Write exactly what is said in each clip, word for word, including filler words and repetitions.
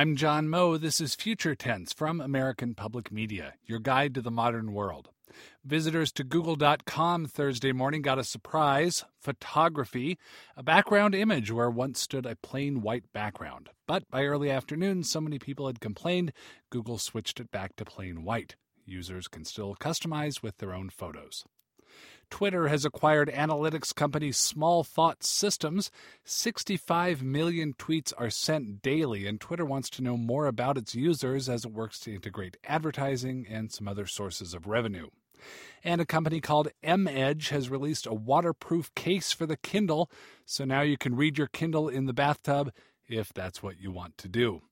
I'm John Moe. This is Future Tense from American Public Media, your guide to the modern world. Visitors to Google dot com Thursday morning got a surprise: photography, a background image where once stood a plain white background. But by early afternoon, so many people had complained, Google switched it back to plain white. Users can still customize with their own photos. Twitter has acquired analytics company Small Thought Systems. sixty-five million tweets are sent daily, and Twitter wants to know more about its users as it works to integrate advertising and some other sources of revenue. And a company called M-Edge has released a waterproof case for the Kindle, so now you can read your Kindle in the bathtub if that's what you want to do.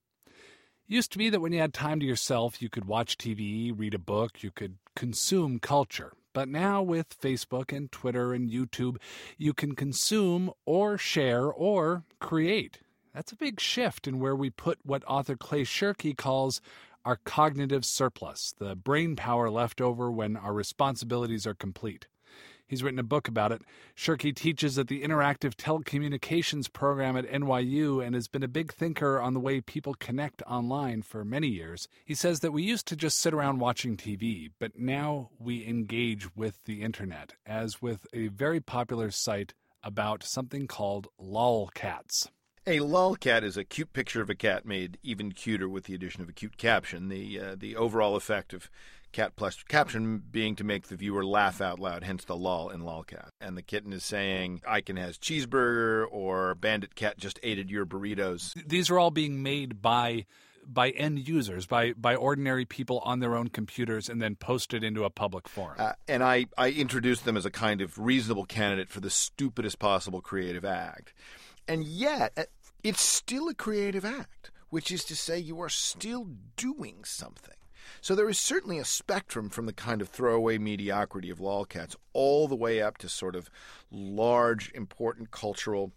It used to be that when you had time to yourself, you could watch T V, read a book, you could consume culture. But now with Facebook and Twitter and YouTube, you can consume or share or create. That's a big shift in where we put what author Clay Shirky calls our cognitive surplus, the brain power left over when our responsibilities are complete. He's written a book about it. Shirky teaches at the Interactive Telecommunications program at N Y U and has been a big thinker on the way people connect online for many years. He says that we used to just sit around watching T V, but now we engage with the internet, as with a very popular site about something called lolcats. A lolcat is a cute picture of a cat made even cuter with the addition of a cute caption. The uh, the overall effect of cat plus caption being to make the viewer laugh out loud, hence the lol in lolcat. And the kitten is saying, Icon has cheeseburger, or Bandit Cat just ate your burritos. These are all being made by by end users, by, by ordinary people on their own computers and then posted into a public forum. Uh, and I, I introduced them as a kind of reasonable candidate for the stupidest possible creative act. And yet, it's still a creative act, which is to say you are still doing something. So there is certainly a spectrum from the kind of throwaway mediocrity of lolcats all the way up to sort of large, important cultural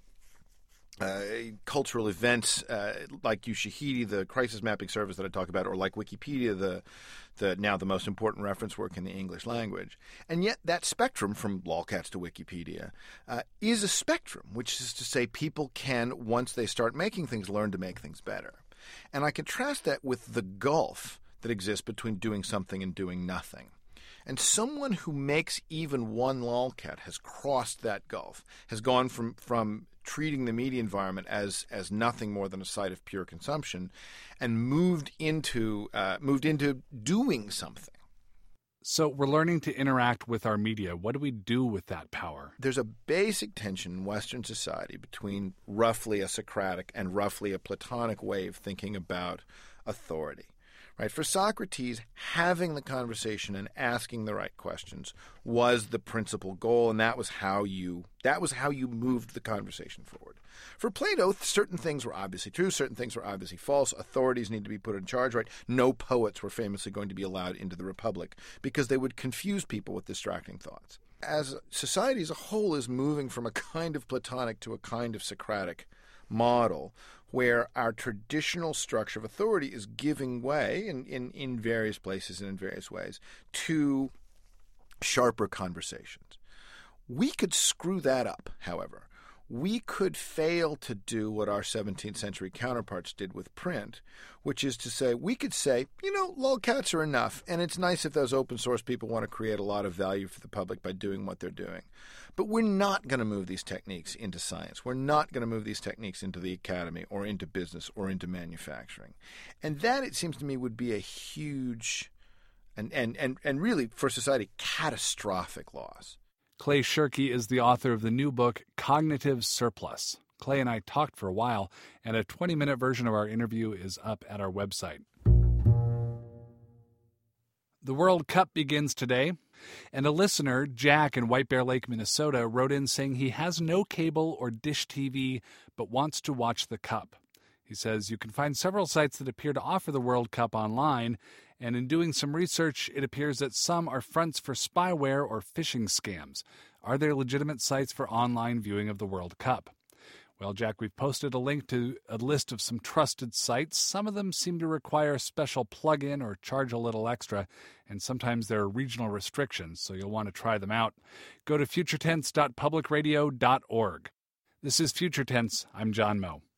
uh, cultural events uh, like Ushahidi, the crisis mapping service that I talk about, or like Wikipedia, the the now the most important reference work in the English language. And yet that spectrum, from lolcats to Wikipedia, uh, is a spectrum, which is to say people can, once they start making things, learn to make things better. And I contrast that with the gulf that exists between doing something and doing nothing. And someone who makes even one lolcat has crossed that gulf, has gone from, from treating the media environment as as nothing more than a site of pure consumption, and moved into uh, moved into doing something. So we're learning to interact with our media. What do we do with that power? There's a basic tension in Western society between roughly a Socratic and roughly a Platonic way of thinking about authority. Right? For Socrates, having the conversation and asking the right questions was the principal goal, and that was how you that was how you moved the conversation forward. For Plato, certain things were obviously true, certain things were obviously false. Authorities need to be put in charge, right? No poets were famously going to be allowed into the Republic because they would confuse people with distracting thoughts. As society as a whole is moving from a kind of Platonic to a kind of Socratic model, where our traditional structure of authority is giving way in, in, in various places and in various ways to sharper conversations. We could screw that up, however. We could fail to do what our seventeenth century counterparts did with print, which is to say, we could say, you know, lolcats are enough, and it's nice if those open source people want to create a lot of value for the public by doing what they're doing. But we're not going to move these techniques into science. We're not going to move these techniques into the academy or into business or into manufacturing. And that, it seems to me, would be a huge and, and, and, and really, for society, catastrophic loss. Clay Shirky is the author of the new book, Cognitive Surplus. Clay and I talked for a while, and a twenty-minute version of our interview is up at our website. The World Cup begins today, and a listener, Jack in White Bear Lake, Minnesota, wrote in saying he has no cable or dish T V but wants to watch the Cup. He says you can find several sites that appear to offer the World Cup online, and in doing some research, it appears that some are fronts for spyware or phishing scams. Are there legitimate sites for online viewing of the World Cup? Well, Jack, we've posted a link to a list of some trusted sites. Some of them seem to require a special plug-in or charge a little extra, and sometimes there are regional restrictions, so you'll want to try them out. Go to future tense dot public radio dot org. This is Future Tense. I'm John Moe.